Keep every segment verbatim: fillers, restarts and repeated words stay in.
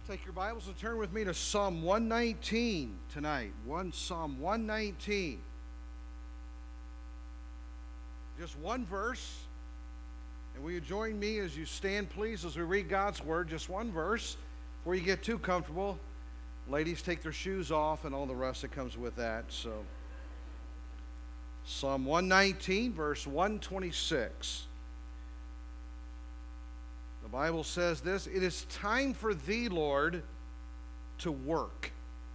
Take your Bibles and turn with me to Psalm one nineteen tonight. One Psalm one nineteen. Just one verse. And will you join me as you stand, please, as we read God's Word? Just one verse. Before you get too comfortable, ladies take their shoes off and all the rest that comes with that. So, Psalm one nineteen, verse one twenty-six. The Bible says this: "It is time for thee, Lord, to work,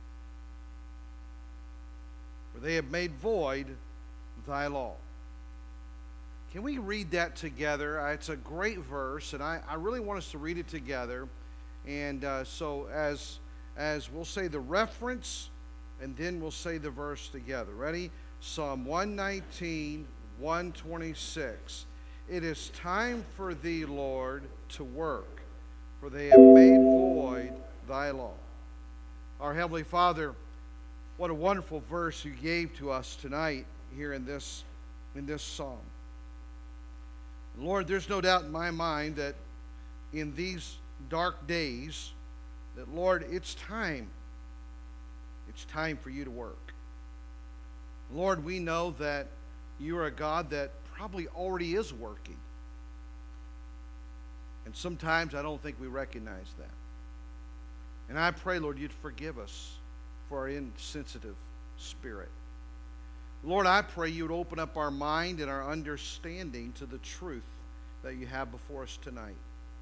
for they have made void thy law." Can we read that together? Uh, It's a great verse, and I, I really want us to read it together. And uh, so as, as we'll say the reference, and then we'll say the verse together. Ready? Psalm one nineteen, one twenty-six. "It is time for thee, Lord, to work, for they have made void thy law." Our Heavenly Father, what a wonderful verse you gave to us tonight here in this, in this psalm. Lord, there's no doubt in my mind that in these dark days, that, Lord, it's time. It's time for you to work. Lord, we know that you are a God that probably already is working. And sometimes I don't think we recognize that. And I pray, Lord, you'd forgive us for our insensitive spirit. Lord, I pray you would open up our mind and our understanding to the truth that you have before us tonight.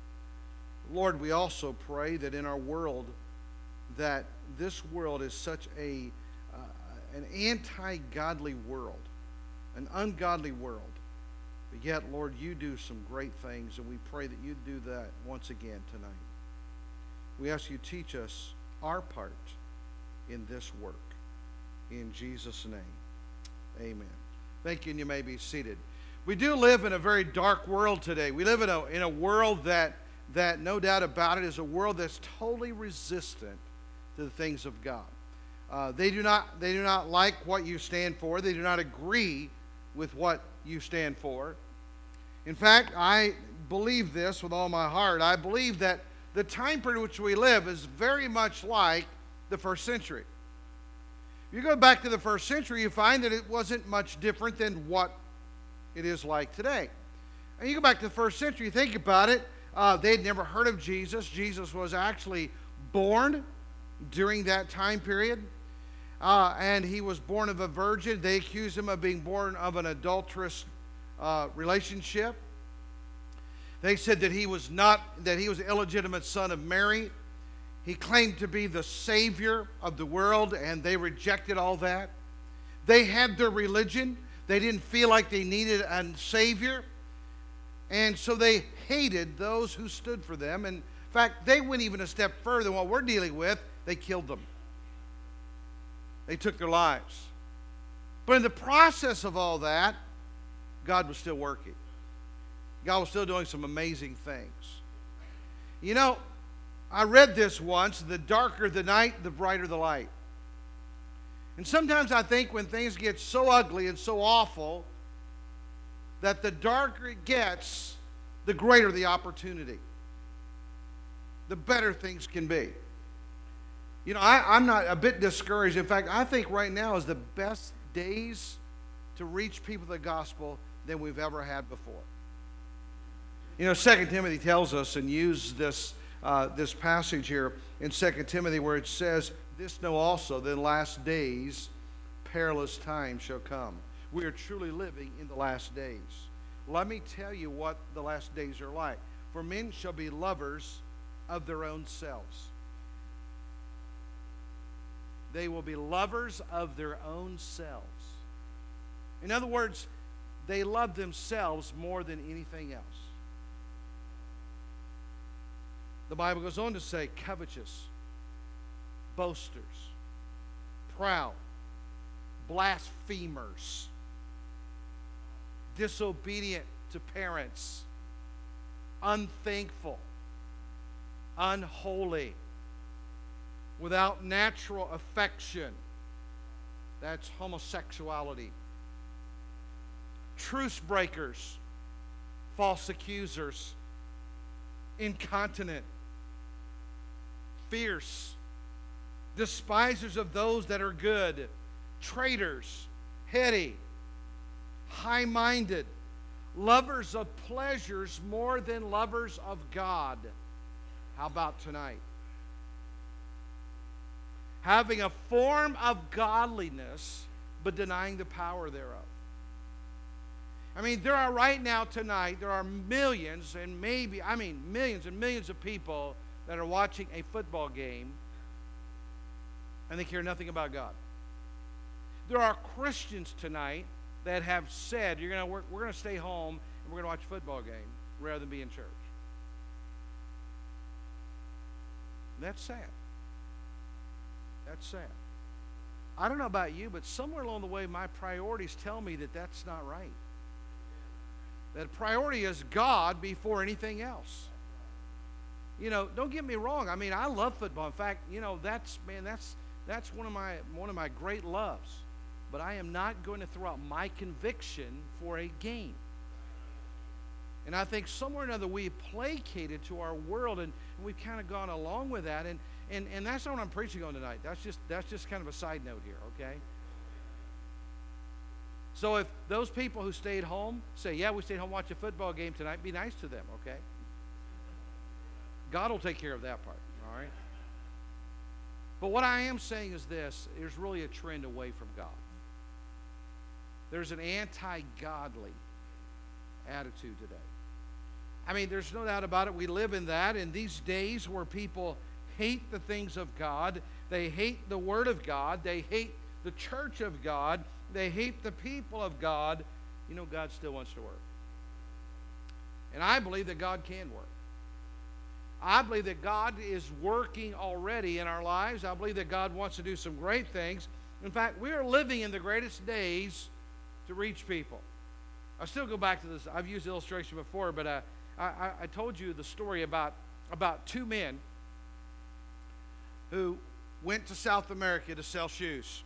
Lord, we also pray that in our world, that this world is such a uh, an anti-godly world, an ungodly world. But yet, Lord, you do some great things, and we pray that you do that once again tonight. We ask you to teach us our part in this work. In Jesus' name, amen. Thank you, and you may be seated. We do live in a very dark world today. We live in a, in a world that, that, no doubt about it, is a world that's totally resistant to the things of God. Uh, they do not, they do not like what you stand for. They do not agree with what you stand for. In fact, I believe this with all my heart. I believe that the time period in which we live is very much like the first century. If you go back to the first century, you find that it wasn't much different than what it is like today. And you go back to the first century, you think about it, uh, they'd never heard of Jesus. Jesus was actually born during that time period. Uh, and he was born of a virgin. They accused him of being born of an adulterous uh, relationship. They said that he was not, that he was an illegitimate son of Mary. He claimed to be the Savior of the world, and they rejected all that. They had their religion. They didn't feel like they needed a Savior. And so they hated those who stood for them. And in fact, they went even a step further than what we're dealing with. They killed them. They took their lives. But in the process of all that, God was still working. God was still doing some amazing things. You know, I read this once: the darker the night, the brighter the light. And sometimes I think when things get so ugly and so awful, that the darker it gets, the greater the opportunity. The better things can be. You know, I, I'm not a bit discouraged. In fact, I think right now is the best days to reach people with the gospel than we've ever had before. You know, Second Timothy tells us, and use this uh, this passage here in Second Timothy, where it says, "This know also, that in last days perilous times shall come." We are truly living in the last days. Let me tell you what the last days are like. "For men shall be lovers of their own selves." They will be lovers of their own selves. In other words, they love themselves more than anything else. The Bible goes on to say, covetous, boasters, proud, blasphemers, disobedient to parents, unthankful, unholy, without natural affection. That's homosexuality. Truce breakers, false accusers, incontinent, fierce, despisers of those that are good, traitors, heady, high-minded, lovers of pleasures more than lovers of God. How about tonight? Having a form of godliness, but denying the power thereof. I mean, there are right now tonight, there are millions and maybe, I mean, millions and millions of people that are watching a football game and they care nothing about God. There are Christians tonight that have said, "You're gonna work, we're going to stay home and we're going to watch a football game rather than be in church." That's sad. That's sad. I don't know about you, but somewhere along the way, my priorities tell me that that's not right. That priority is God before anything else. You know, don't get me wrong. I mean, I love football. In fact, you know, that's man, that's that's one of my one of my great loves. But I am not going to throw out my conviction for a game. And I think somewhere or another we placated to our world, and, and we've kind of gone along with that. And, and and that's not what I'm preaching on tonight. That's just that's just kind of a side note here, okay? So if those people who stayed home say, "Yeah, we stayed home, watch a football game tonight," be nice to them, okay? God will take care of that part, all right? But what I am saying is this: there's really a trend away from God. There's an anti-godly attitude today. I mean, there's no doubt about it. We live in that. In these days where people hate the things of God, they hate the Word of God, they hate the church of God, they hate the people of God, you know, God still wants to work. And I believe that God can work. I believe that God is working already in our lives. I believe that God wants to do some great things. In fact, we are living in the greatest days to reach people. I still go back to this. I've used the illustration before, but uh, I, I told you the story about, about two men who went to South America to sell shoes.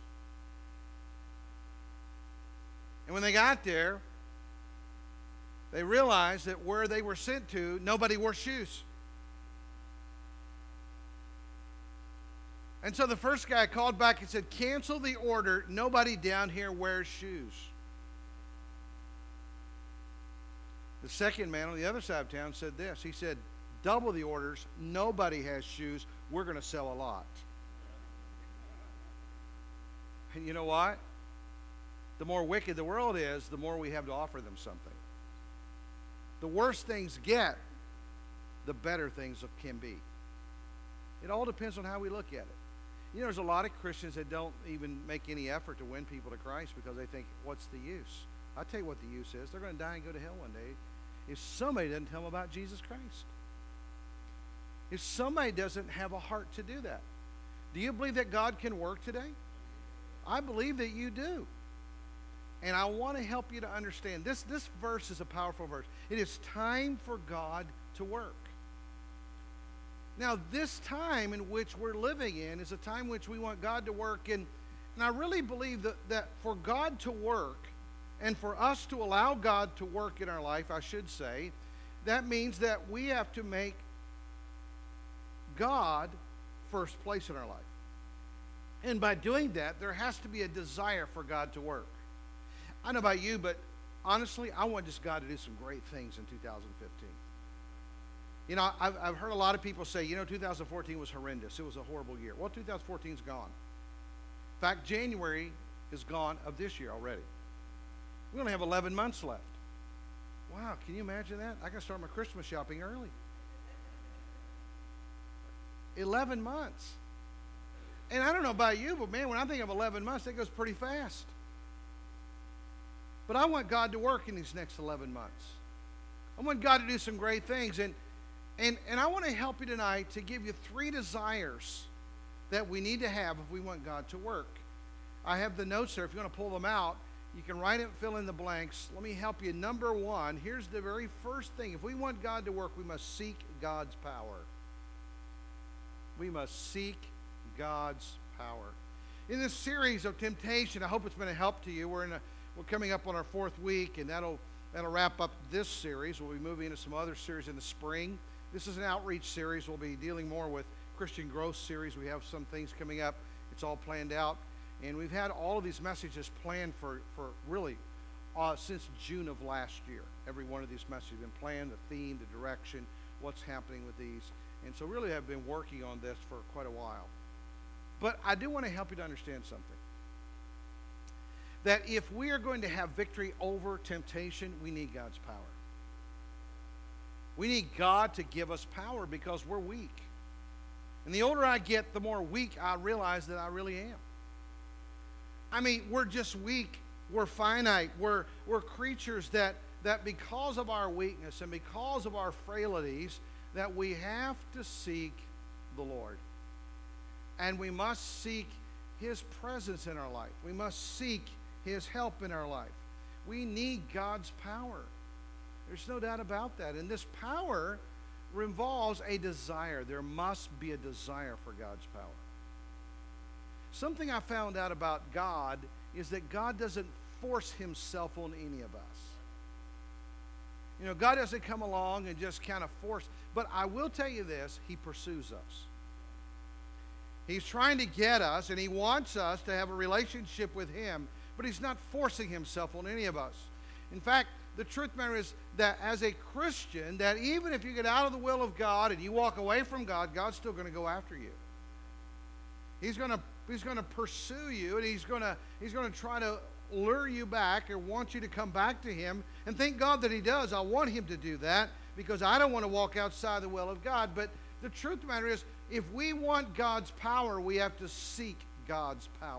And when they got there, they realized that where they were sent to, nobody wore shoes. And so the first guy called back and said, "Cancel the order. Nobody down here wears shoes." The second man on the other side of town said this. He said, "Double the orders. Nobody has shoes. We're going to sell a lot." And you know what? The more wicked the world is, the more we have to offer them something. The worse things get, the better things can be. It all depends on how we look at it. You know, there's a lot of Christians that don't even make any effort to win people to Christ because they think, what's the use? I'll tell you what the use is. They're going to die and go to hell one day if somebody doesn't tell them about Jesus Christ. If somebody doesn't have a heart to do that. Do you believe that God can work today? I believe that you do. And I want to help you to understand. This, this verse is a powerful verse. It is time for God to work. Now, this time in which we're living in is a time in which we want God to work. And, and I really believe that, that for God to work, and for us to allow God to work in our life, I should say, that means that we have to make God first place in our life. And by doing that, there has to be a desire for God to work. I don't know about you, but honestly, I want just God to do some great things in two thousand fifteen. You know, I've, I've heard a lot of people say, you know, two thousand fourteen was horrendous. It was a horrible year. Well, two thousand fourteen is gone. In fact, January is gone of this year already. We only have eleven months left. Wow, can you imagine that? I got to start my Christmas shopping early. eleven months. And I don't know about you, but man, when I think of eleven months, that goes pretty fast. But I want God to work in these next eleven months. I want God to do some great things. And, and, and I want to help you tonight to give you three desires that we need to have if we want God to work. I have the notes there. If you want to pull them out, you can write it and fill in the blanks. Let me help you. Number one, here's the very first thing. If we want God to work, we must seek God's power. We must seek God's power. In this series of temptation, I hope it's been a help to you. We're in a, we're coming up on our fourth week, and that'll that'll wrap up this series. We'll be moving into some other series in the spring. This is an outreach series. We'll be dealing more with Christian Growth series. We have some things coming up. It's all planned out. And we've had all of these messages planned for, for really uh, since June of last year. Every one of these messages has been planned, the theme, the direction, what's happening with these. And so really I've been working on this for quite a while. But I do want to help you to understand something. That if we are going to have victory over temptation, we need God's power. We need God to give us power because we're weak. And the older I get, the more weak I realize that I really am. I mean, we're just weak. We're finite. We're, we're creatures that, that because of our weakness and because of our frailties, that we have to seek the Lord. And we must seek His presence in our life. We must seek His help in our life. We need God's power. There's no doubt about that. And this power involves a desire. There must be a desire for God's power. Something I found out about God is that God doesn't force Himself on any of us. You know, God doesn't come along and just kind of force. But I will tell you this, He pursues us. He's trying to get us, and He wants us to have a relationship with Him, but He's not forcing Himself on any of us. In fact, the truth matter is that as a Christian, that even if you get out of the will of God and you walk away from God, God's still going to go after you. He's going to He's going to pursue you, and He's going to He's going to try to lure you back or want you to come back to Him. And thank God that He does. I want Him to do that because I don't want to walk outside the will of God. But the truth of the matter is, if we want God's power, we have to seek God's power.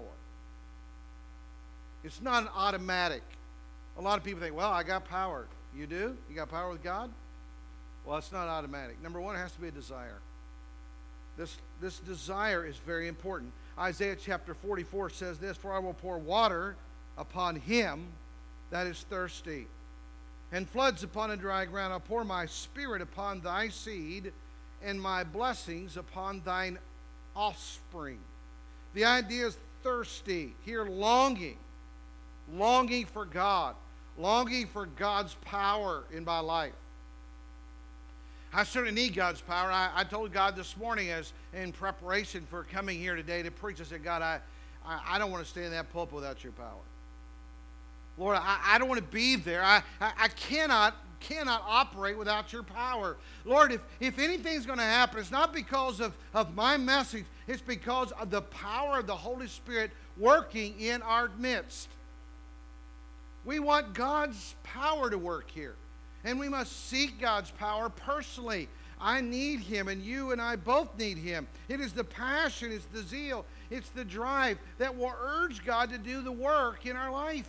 It's not an automatic. A lot of people think, well, I got power. You do? You got power with God? Well, it's not automatic. Number one, it has to be a desire. This, this desire is very important. Isaiah chapter forty-four says this, "For I will pour water upon him that is thirsty, and floods upon a dry ground. I'll pour my spirit upon thy seed, and my blessings upon thine offspring." The idea is thirsty. Here, longing. Longing for God. Longing for God's power in my life. I certainly need God's power. I, I told God this morning as in preparation for coming here today to preach, I said, God, I, I, I don't want to stay in that pulpit without your power. Lord, I, I don't want to be there. I, I, I cannot, cannot operate without your power. Lord, if, if anything's going to happen, it's not because of, of my message. It's because of the power of the Holy Spirit working in our midst. We want God's power to work here. And we must seek God's power personally. I need Him, and you and I both need Him. It is the passion, it's the zeal, it's the drive that will urge God to do the work in our life.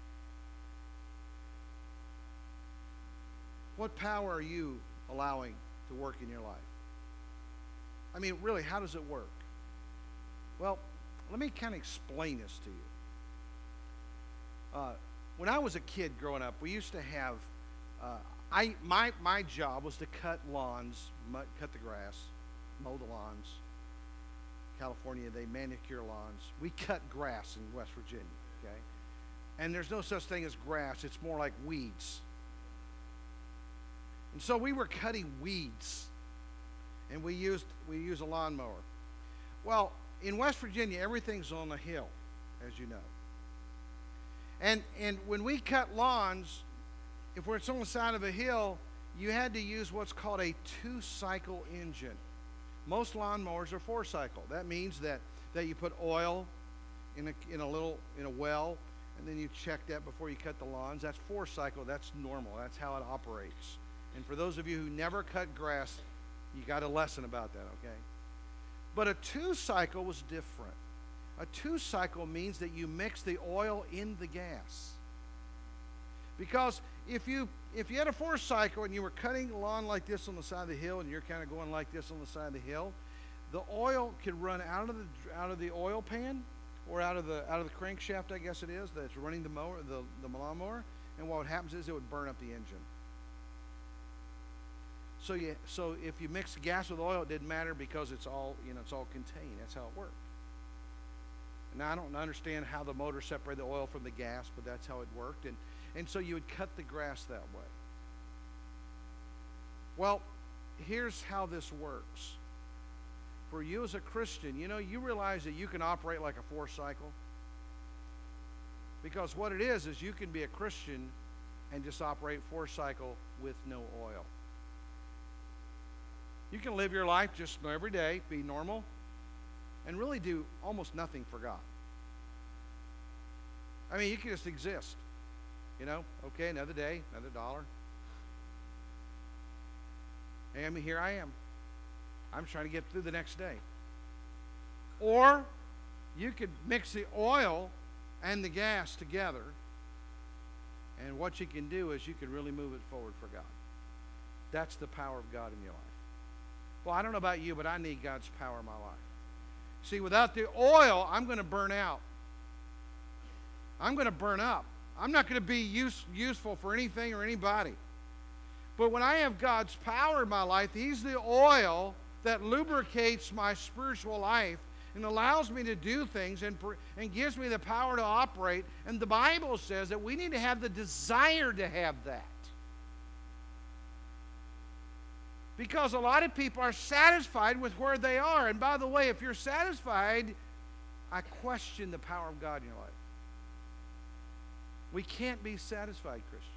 What power are you allowing to work in your life? I mean, really, how does it work? Well, let me kind of explain this to you. Uh, when I was a kid growing up, we used to have, uh, I my my job was to cut lawns, cut the grass, mow the lawns. California, they manicure lawns. We cut grass in West Virginia, okay? And there's no such thing as grass. It's more like weeds. And so we were cutting weeds, and we used we used a lawnmower. Well, in West Virginia, everything's on a hill, as you know. And and when we cut lawns, if we're on the side of a hill, you had to use what's called a two-cycle engine. Most lawnmowers are four-cycle. That means that, that you put oil in a in a little in a well, and then you check that before you cut the lawns. That's four-cycle. That's normal. That's how it operates. And for those of you who never cut grass, you got a lesson about that, okay? But a two-cycle was different. A two-cycle means that you mix the oil in the gas. Because if you if you had a four-cycle and you were cutting lawn like this on the side of the hill, and you're kind of going like this on the side of the hill, the oil could run out of the out of the oil pan or out of the out of the crankshaft, I guess it is, that's running the mower, the, the lawnmower, and what happens is it would burn up the engine. So you, so if you mix gas with oil, it didn't matter because it's all, you know, it's all contained. That's how it worked. Now, I don't understand how the motor separated the oil from the gas, but that's how it worked. And, and so you would cut the grass that way. Well, here's how this works. for you as a Christian, you know, you realize that you can operate like a four cycle? Because what it is, is you can be a Christian and just operate four cycle with no oil. You can live your life just every day, be normal, and really do almost nothing for God. I mean, you can just exist. You know, okay, another day, another dollar. And I mean, here I am. I'm trying to get through the next day. Or you could mix the oil and the gas together, and what you can do is you can really move it forward for God. That's the power of God in your life. Well, I don't know about you, but I need God's power in my life. See, without the oil, I'm going to burn out. I'm going to burn up. I'm not going to be use, useful for anything or anybody. But when I have God's power in my life, He's the oil that lubricates my spiritual life and allows me to do things and, and gives me the power to operate. And the Bible says that we need to have the desire to have that. Because a lot of people are satisfied with where they are. And by the way, if you're satisfied, I question the power of God in your life. We can't be satisfied, Christian.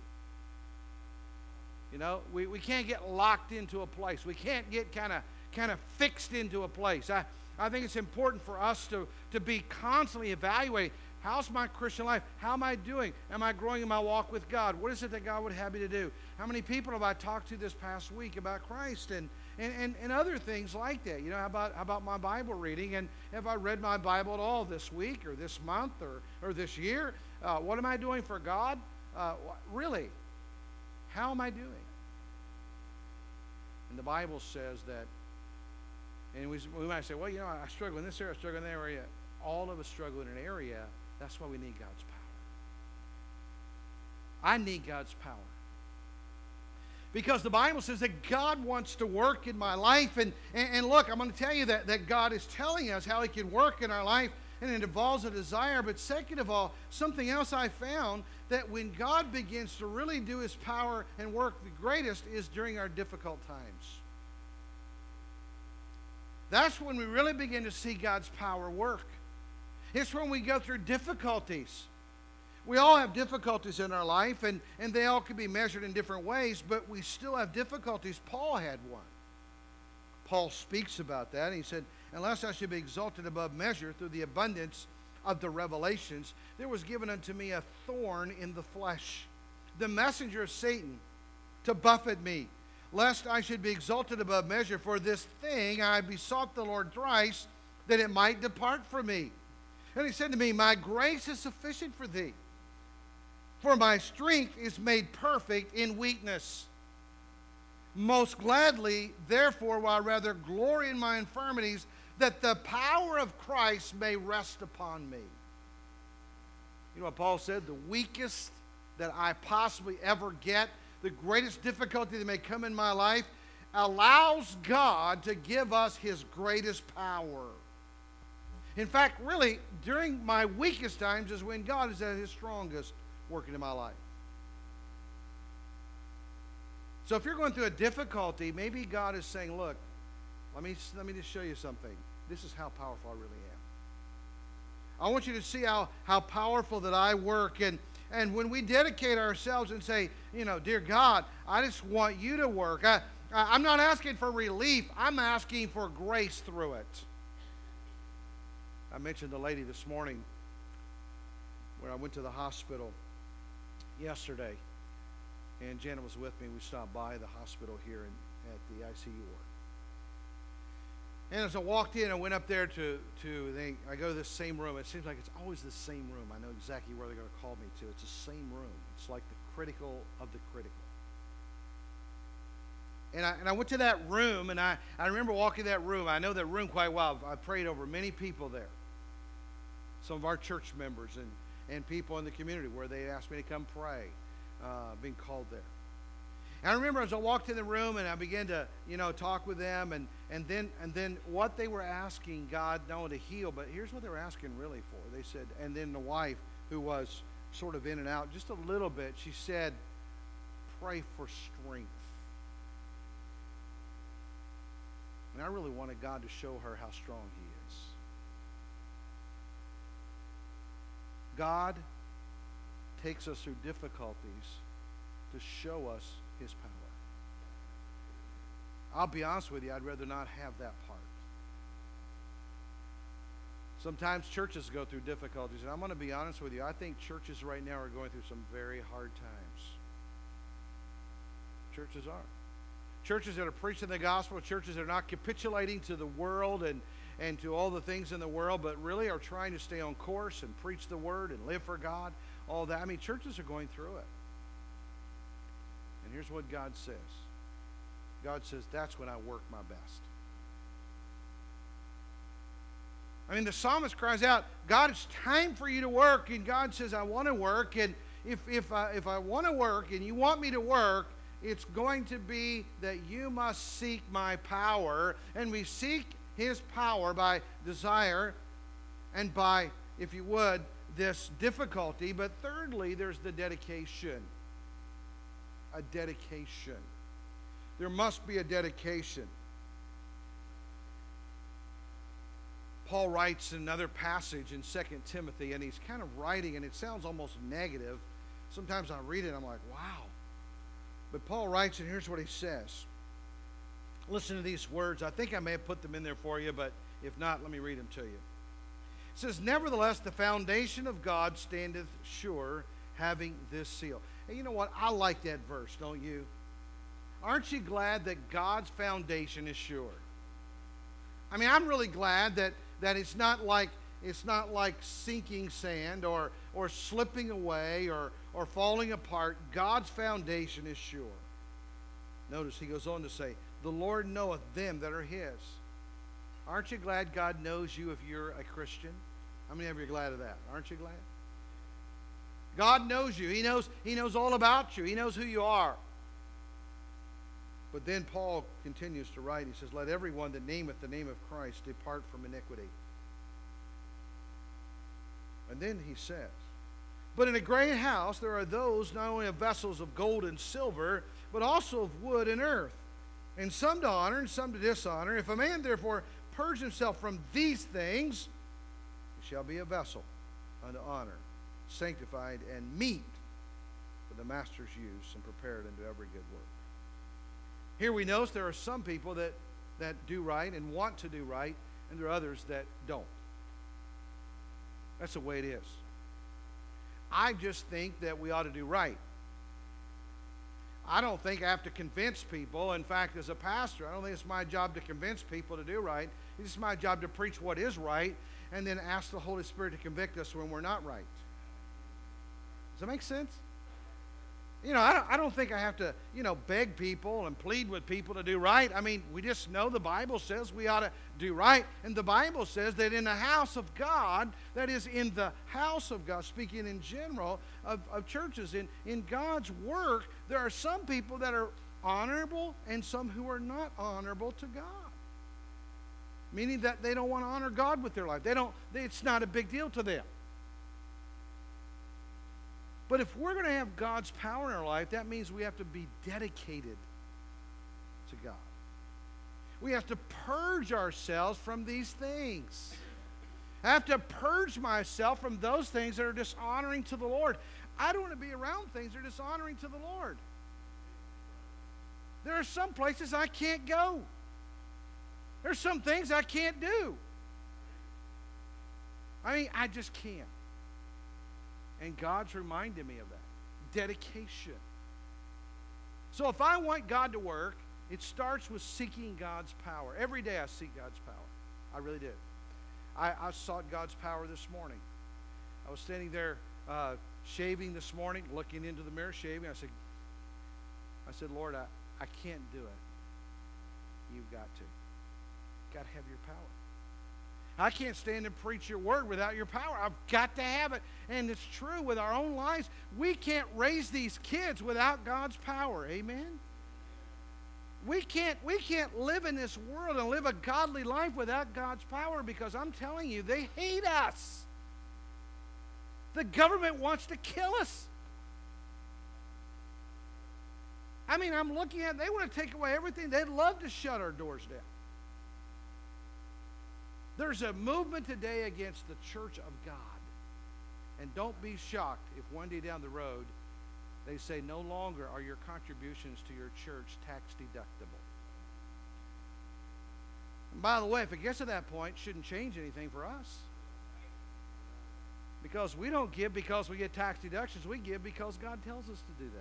You know, we, we can't get locked into a place. We can't get kind of kind of fixed into a place. I, I think it's important for us to, to be constantly evaluating, how's my Christian life? How am I doing? Am I growing in my walk with God? What is it that God would have me to do? How many people have I talked to this past week about Christ and, and, and, and other things like that? You know, how about, how about my Bible reading? And have I read my Bible at all this week or this month or, or this year? Uh, what am I doing for God? Uh, really, how am I doing? And the Bible says that, and we, we might say, well, you know, I struggle in this area, I struggle in that area. All of us struggle in an area. That's why we need God's power. I need God's power. Because the Bible says that God wants to work in my life. And, and, and look, I'm going to tell you that, that God is telling us how He can work in our life. And it involves a desire. But second of all, something else I found, that when God begins to really do His power and work the greatest is during our difficult times. That's when we really begin to see God's power work. It's when we go through difficulties. We all have difficulties in our life, and, and they all can be measured in different ways, but we still have difficulties. Paul had one. Paul speaks about that. He said, unless I should be exalted above measure through the abundance of the revelations, there was given unto me a thorn in the flesh, the messenger of Satan, to buffet me, lest I should be exalted above measure. For this thing I besought the Lord thrice, that it might depart from me. And He said to me, my grace is sufficient for thee, for my strength is made perfect in weakness. Most gladly, therefore, will I rather glory in my infirmities, that the power of Christ may rest upon me. You know what Paul said? The weakest that I possibly ever get, the greatest difficulty that may come in my life, allows God to give us His greatest power. In fact, really, during my weakest times is when God is at His strongest working in my life. So if you're going through a difficulty, maybe God is saying, look, let me, let me just show you something. This is how powerful I really am. I want you to see how, how powerful that I work. And, and when we dedicate ourselves and say, you know, dear God, I just want you to work. I, I, I'm not asking for relief. I'm asking for grace through it. I mentioned the lady this morning where I went to the hospital yesterday. And Janet was with me. We stopped by the hospital here in, at the I C U ward. And as I walked in, I went up there to, to they, I go to this same room. It seems like it's always the same room. I know exactly where they're going to call me to. It's the same room. It's like the critical of the critical. And I, and I went to that room, and I, I remember walking that room. I know that room quite well. I prayed over many people there. Some of our church members and, and people in the community where they asked me to come pray. Uh, being called there. And I remember as I walked in the room and I began to, you know, talk with them, and, and then and then what they were asking God not only to heal, but here's what they were asking really for. They said, and then the wife, who was sort of in and out just a little bit, she said, pray for strength. And I really wanted God to show her how strong He is. God takes us through difficulties to show us His power. I'll be honest with you, I'd rather not have that part. Sometimes churches go through difficulties, and I'm going to be honest with you, I think churches right now are going through some very hard times. Churches are. Churches that are preaching the gospel, churches that are not capitulating to the world and, and to all the things in the world, but really are trying to stay on course and preach the word and live for God, all that. I mean, churches are going through it. And here's what God says. God says, that's when I work my best. I mean, the psalmist cries out, God, it's time for you to work. And God says, I want to work. And if, if, I, if I want to work and you want me to work, it's going to be that you must seek my power. And we seek His power by desire and by, if you would, this difficulty. But thirdly, there's the dedication. A dedication. There must be a dedication. Paul writes in another passage in Second Timothy, and he's kind of writing, and it sounds almost negative. Sometimes I read it, I'm like, wow. But Paul writes, and here's what he says. Listen to these words. I think I may have put them in there for you, but if not, let me read them to you. It says, nevertheless, the foundation of God standeth sure, having this seal. And you know what? I like that verse, don't you? Aren't you glad that God's foundation is sure? I mean, I'm really glad that, that it's not like it's not like sinking sand or, or slipping away or, or falling apart. God's foundation is sure. Notice he goes on to say, the Lord knoweth them that are His. Aren't you glad God knows you if you're a Christian? How many of you are glad of that? Aren't you glad? God knows you. He knows, he knows all about you. He knows who you are. But then Paul continues to write. He says, let everyone that nameth the name of Christ depart from iniquity. And then he says, but in a great house there are those not only of vessels of gold and silver, but also of wood and earth, and some to honor and some to dishonor. If a man therefore purge himself from these things, he shall be a vessel unto honor, sanctified and meet for the master's use, and prepared unto every good work. Here we notice there are some people that, that do right and want to do right, and there are others that don't. That's the way it is. I just think that we ought to do right. I don't think I have to convince people. In fact, as a pastor, I don't think it's my job to convince people to do right. It's my job to preach what is right and then ask the Holy Spirit to convict us when we're not right. Does that make sense? You know, I don't, I don't think I have to, you know, beg people and plead with people to do right. I mean, we just know the Bible says we ought to do right. And the Bible says that in the house of God, that is in the house of God, speaking in general of, of churches, in, in God's work, there are some people that are honorable and some who are not honorable to God. Meaning that they don't want to honor God with their life. They don't, they, it's not a big deal to them. But if we're going to have God's power in our life, that means we have to be dedicated to God. We have to purge ourselves from these things. I have to purge myself from those things that are dishonoring to the Lord. I don't want to be around things that are dishonoring to the Lord. There are some places I can't go. There's some things I can't do. I mean, I just can't. And God's reminded me of that. Dedication. So if I want God to work, it starts with seeking God's power. Every day I seek God's power. I really did. I, I sought God's power this morning. I was standing there uh, shaving this morning, looking into the mirror, shaving. I said, I said, Lord, I, I can't do it. You've got to. Got to have your power. I can't stand and preach your word without your power. I've got to have it. And it's true with our own lives. We can't raise these kids without God's power. Amen? We can't, we can't live in this world and live a godly life without God's power, because I'm telling you, they hate us. The government wants to kill us. I mean, I'm looking at, they want to take away everything. They'd love to shut our doors down. There's a movement today against the church of God. And don't be shocked if one day down the road they say no longer are your contributions to your church tax deductible. And by the way, if it gets to that point, it shouldn't change anything for us. Because we don't give because we get tax deductions. We give because God tells us to do that.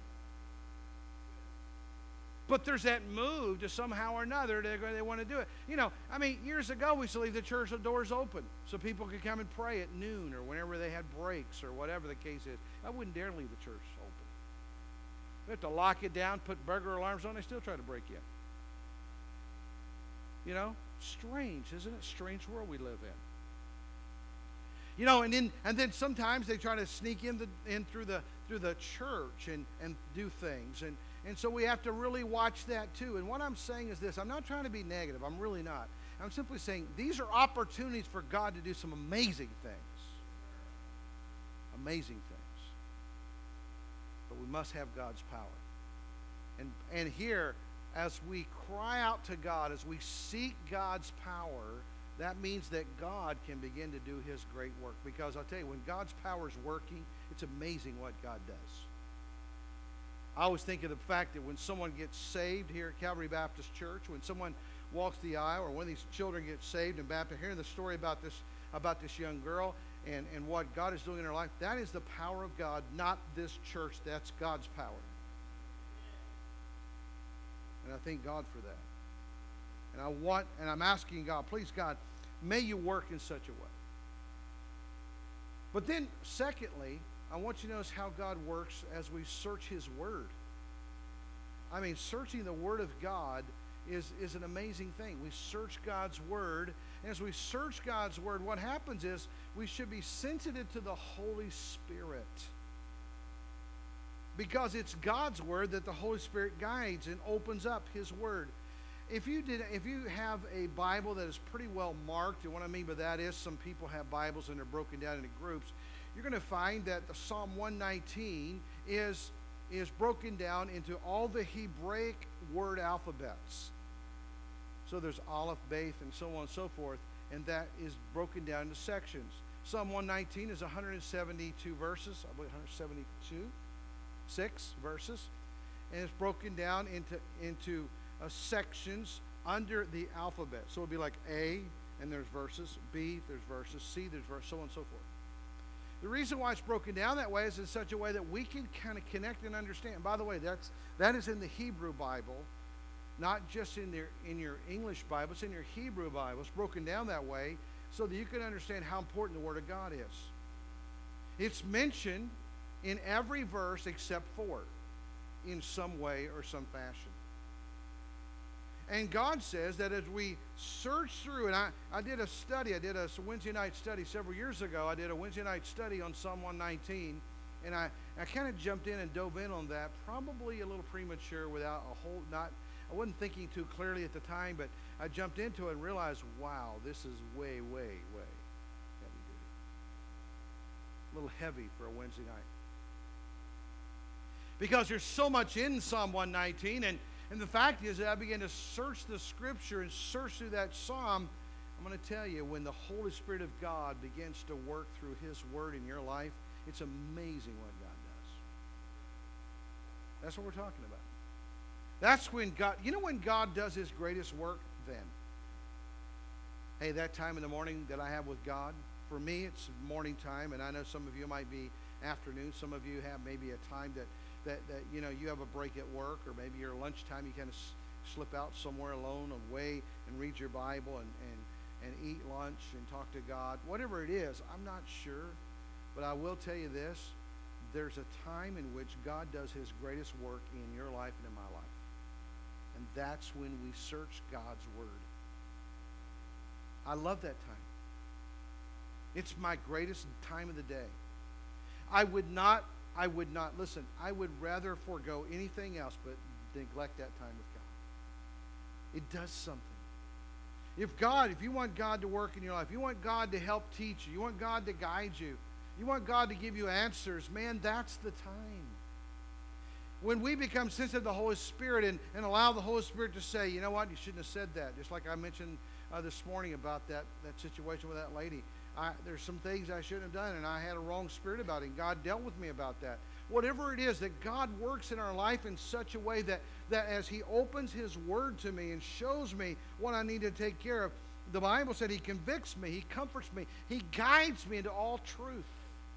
But there's that move to somehow or another they they want to do it. You know, I mean, years ago we used to leave the church doors open so people could come and pray at noon or whenever they had breaks or whatever the case is. I wouldn't dare leave the church open. We have to lock it down, put burglar alarms on. They still try to break in. You know, strange, isn't it? Strange world we live in. You know, and then and then sometimes they try to sneak in the in through the through the church and and do things and. And so we have to really watch that too. And what I'm saying is this. I'm not trying to be negative. I'm really not. I'm simply saying these are opportunities for God to do some amazing things. Amazing things. But we must have God's power. And, and here, as we cry out to God, as we seek God's power, that means that God can begin to do His great work. Because I'll tell you, when God's power is working, it's amazing what God does. I always think of the fact that when someone gets saved here at Calvary Baptist Church, when someone walks the aisle or one of these children gets saved in Baptist, hearing the story about this about this young girl and, and what God is doing in her life, that is the power of God, not this church. That's God's power. And I thank God for that. And I want, and I'm asking God, please God, may you work in such a way. But then, secondly, I want you to notice how God works as we search His Word. I mean, searching the Word of God is, is an amazing thing. We search God's Word, and as we search God's Word, what happens is we should be sensitive to the Holy Spirit. Because it's God's Word that the Holy Spirit guides and opens up His Word. If you did, if you have a Bible that is pretty well marked, and what I mean by that is some people have Bibles and they're broken down into groups, you're going to find that the Psalm one nineteen is, is broken down into all the Hebraic word alphabets. So there's Aleph, Beth, and so on and so forth, and that is broken down into sections. Psalm one nineteen is one hundred seventy-two verses, I believe one hundred seventy-two, six verses, and it's broken down into, into uh, sections under the alphabet. So it'll be like A, and there's verses, B, there's verses, C, there's verses, so on and so forth. The reason why it's broken down that way is in such a way that we can kind of connect and understand. By the way, that's that is in the Hebrew Bible, not just in their in your English Bible. It's in your Hebrew Bible. It's broken down that way so that you can understand how important the Word of God is. It's mentioned in every verse except four, in some way or some fashion. And God says that as we search through, and I, I did a study, I did a Wednesday night study several years ago. I did a Wednesday night study on Psalm one nineteen, and I, I kind of jumped in and dove in on that, probably a little premature without a whole, not, I wasn't thinking too clearly at the time, but I jumped into it and realized, wow, this is way, way, way heavy duty. A little heavy for a Wednesday night. Because there's so much in Psalm one nineteen, and And the fact is that I began to search the Scripture and search through that Psalm. I'm going to tell you, when the Holy Spirit of God begins to work through His Word in your life, it's amazing what God does. That's what we're talking about. That's when God, you know when God does His greatest work? Then. Hey, that time in the morning that I have with God, for me it's morning time, and I know some of you might be afternoon. Some of you have maybe a time that That, that, you know, you have a break at work, or maybe your lunchtime, you kind of s- slip out somewhere alone away and read your Bible and, and, and eat lunch and talk to God. Whatever it is, I'm not sure. But I will tell you this. There's a time in which God does His greatest work in your life and in my life. And that's when we search God's Word. I love that time. It's my greatest time of the day. I would not I would not, listen, I would rather forego anything else but neglect that time with God. It does something. If God, if you want God to work in your life, you want God to help teach you, you want God to guide you, you want God to give you answers, man, that's the time. When we become sensitive to the Holy Spirit and, and allow the Holy Spirit to say, you know what, you shouldn't have said that. Just like I mentioned uh, this morning about that, that situation with that lady. I, there's some things I shouldn't have done, and I had a wrong spirit about it, and God dealt with me about that. Whatever it is, that God works in our life in such a way that, that as He opens His Word to me and shows me what I need to take care of, the Bible said He convicts me, He comforts me, He guides me into all truth.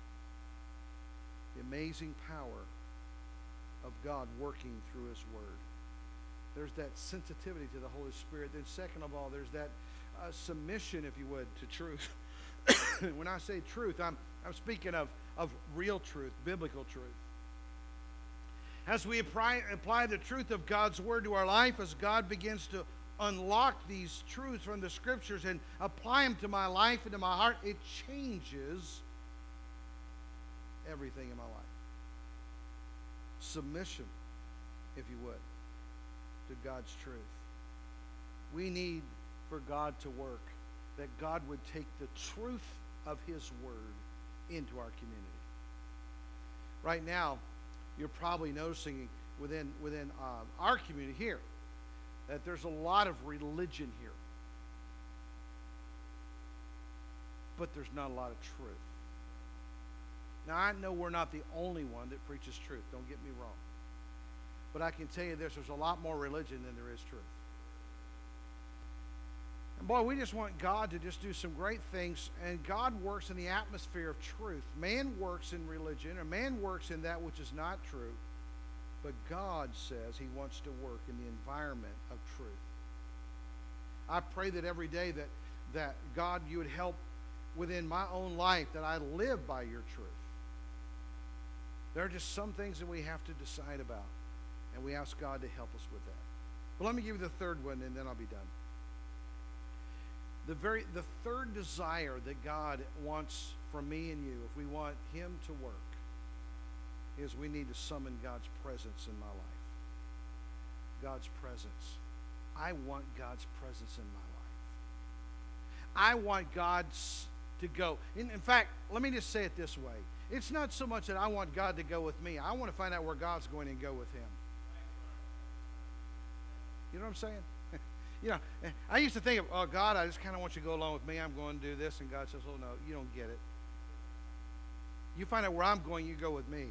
The amazing power of God working through His Word. There's that sensitivity to the Holy Spirit. Then second of all, there's that uh, submission, if you would, to truth. When I say truth, I'm, I'm speaking of, of real truth, biblical truth. As we apply, apply the truth of God's Word to our life, as God begins to unlock these truths from the Scriptures and apply them to my life and to my heart, it changes everything in my life. Submission, if you would, to God's truth. We need for God to work, that God would take the truth of His Word into our community. Right now, you're probably noticing within, within uh, our community here that there's a lot of religion here. But there's not a lot of truth. Now, I know we're not the only one that preaches truth. Don't get me wrong. But I can tell you this, there's a lot more religion than there is truth. And boy, we just want God to just do some great things, and God works in the atmosphere of truth. Man works in religion, and man works in that which is not true. But God says He wants to work in the environment of truth. I pray that every day that, that God, you would help within my own life, that I live by your truth. There are just some things that we have to decide about, and we ask God to help us with that. But let me give you the third one, and then I'll be done. The very the third desire that God wants from me and you, if we want Him to work, is we need to summon God's presence in my life. God's presence. I want God's presence in my life. I want God to go. In, in fact, let me just say it this way. It's not so much that I want God to go with me. I want to find out where God's going and go with Him. You know what I'm saying? You know, I used to think of, oh, God, I just kind of want you to go along with me. I'm going to do this. And God says, oh, no, you don't get it. You find out where I'm going, you go with me.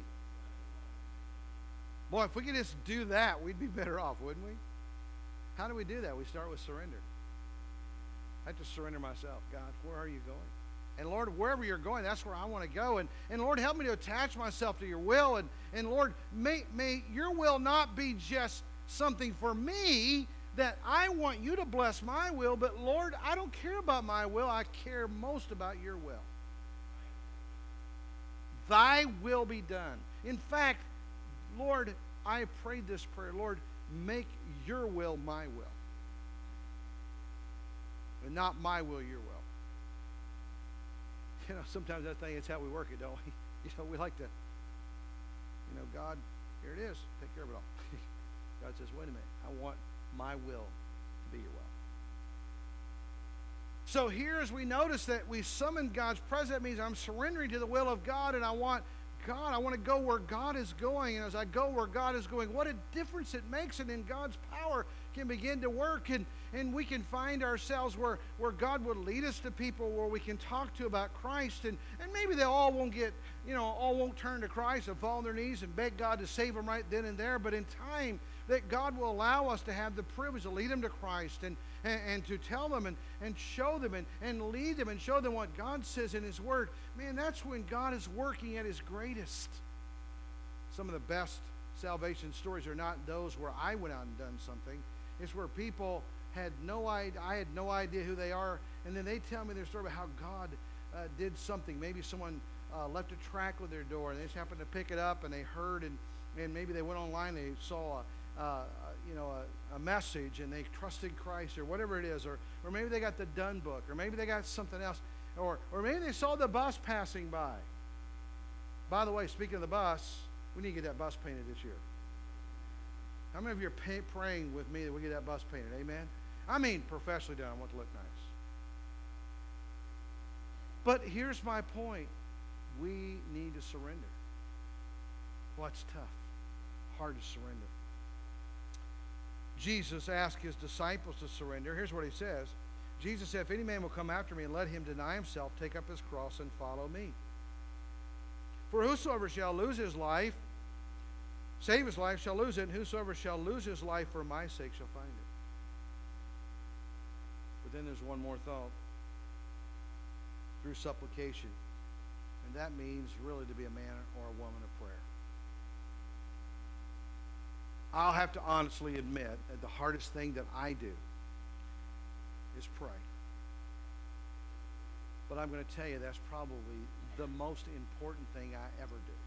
Boy, if we could just do that, we'd be better off, wouldn't we? How do we do that? We start with surrender. I have to surrender myself. God, where are you going? And Lord, wherever you're going, that's where I want to go. And, and Lord, help me to attach myself to your will. And, and Lord, may, may your will not be just something for me, that I want you to bless my will, but Lord, I don't care about my will. I care most about your will. Thy will be done. In fact, Lord, I prayed this prayer. Lord, make your will my will. And not my will, your will. You know, sometimes I think it's how we work it, don't we? You know, we like to, you know, God, here it is. Take care of it all. God says, wait a minute. I want my will to be your will. So here, as we notice that we summon God's presence, that means I'm surrendering to the will of God, and I want God, I want to go where God is going. And as I go where God is going, what a difference it makes. And then God's power can begin to work, and, and we can find ourselves where, where God would lead us to people where we can talk to about Christ. And, and maybe they all won't get, you know, all won't turn to Christ and fall on their knees and beg God to save them right then and there. But in time, that God will allow us to have the privilege to lead them to Christ and, and, and to tell them and, and show them and, and lead them and show them what God says in His Word. Man, that's when God is working at His greatest. Some of the best salvation stories are not those where I went out and done something. It's where people had no idea, I had no idea who they are, and then they tell me their story about how God uh, did something. Maybe someone uh, left a tract with their door, and they just happened to pick it up, and they heard, and, and maybe they went online, they saw a Uh, you know, a, a message, and they trusted Christ, or whatever it is, or or maybe they got the Dun book, or maybe they got something else, or or maybe they saw the bus passing by. By the way, speaking of the bus, we need to get that bus painted this year. How many of you are pay, praying with me that we get that bus painted? Amen. I mean, professionally done. I want it to look nice. But here's my point: we need to surrender. Well, it's tough, hard to surrender. Jesus asked His disciples to surrender. Here's what He says. Jesus said, if any man will come after me, and let him deny himself, take up his cross, and follow me. For whosoever shall lose his life, save his life, shall lose it, and whosoever shall lose his life for my sake shall find it. But then there's one more thought. Through supplication. And that means really to be a man or a woman of prayer. I'll have to honestly admit that the hardest thing that I do is pray. But I'm going to tell you that's probably the most important thing I ever do.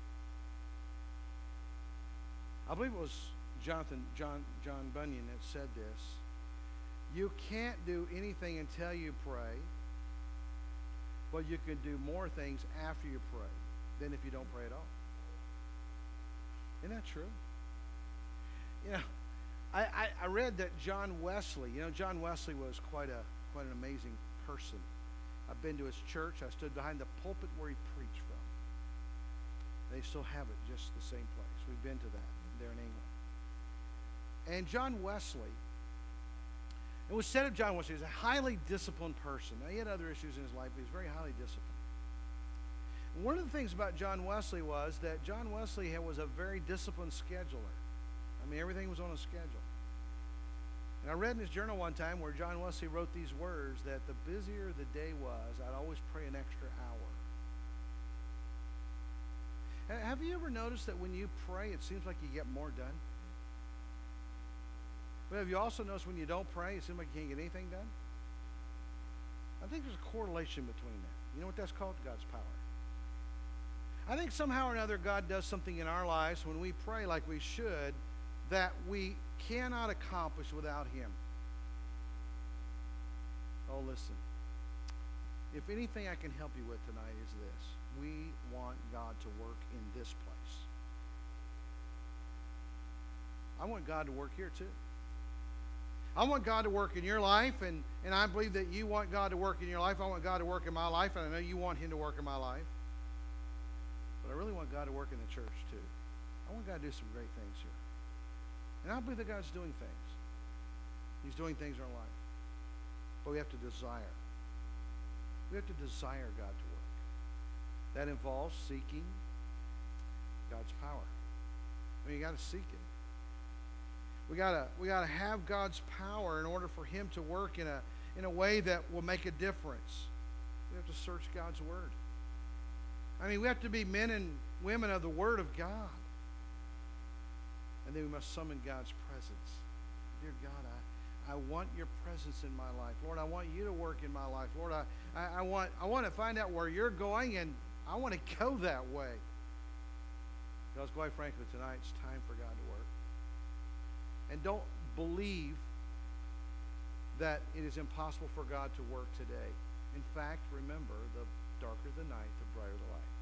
I believe it was Jonathan, John, John Bunyan that said this. You can't do anything until you pray, but you can do more things after you pray than if you don't pray at all. Isn't that true? You know, I, I, I read that John Wesley, you know, John Wesley was quite a quite an amazing person. I've been to his church. I stood behind the pulpit where he preached from. They still have it, just the same place. We've been to that there in England. And John Wesley, it was said of John Wesley, he was a highly disciplined person. Now, he had other issues in his life, but he was very highly disciplined. And one of the things about John Wesley was that John Wesley was a very disciplined scheduler. I mean, everything was on a schedule. And I read in his journal one time where John Wesley wrote these words that the busier the day was, I'd always pray an extra hour. Have you ever noticed that when you pray, it seems like you get more done? But have you also noticed when you don't pray, it seems like you can't get anything done? I think there's a correlation between that. You know what that's called? God's power. I think somehow or another God does something in our lives when we pray like we should that we cannot accomplish without Him. Oh, listen. If anything I can help you with tonight is this. We want God to work in this place. I want God to work here too. I want God to work in your life, and, and I believe that you want God to work in your life. I want God to work in my life, and I know you want Him to work in my life. But I really want God to work in the church too. I want God to do some great things here. And I believe that God's doing things. He's doing things in our life. But we have to desire. We have to desire God to work. That involves seeking God's power. I mean, you got to seek it. We gotta we gotta have God's power in order for Him to work in a in a way that will make a difference. We have to search God's Word. I mean, we have to be men and women of the Word of God. And then we must summon God's presence. Dear God, I, I want your presence in my life. Lord, I want you to work in my life. Lord, I, I, I want I want to find out where you're going, and I want to go that way. Because quite frankly, tonight it's time for God to work. And don't believe that it is impossible for God to work today. In fact, remember, the darker the night, the brighter the light.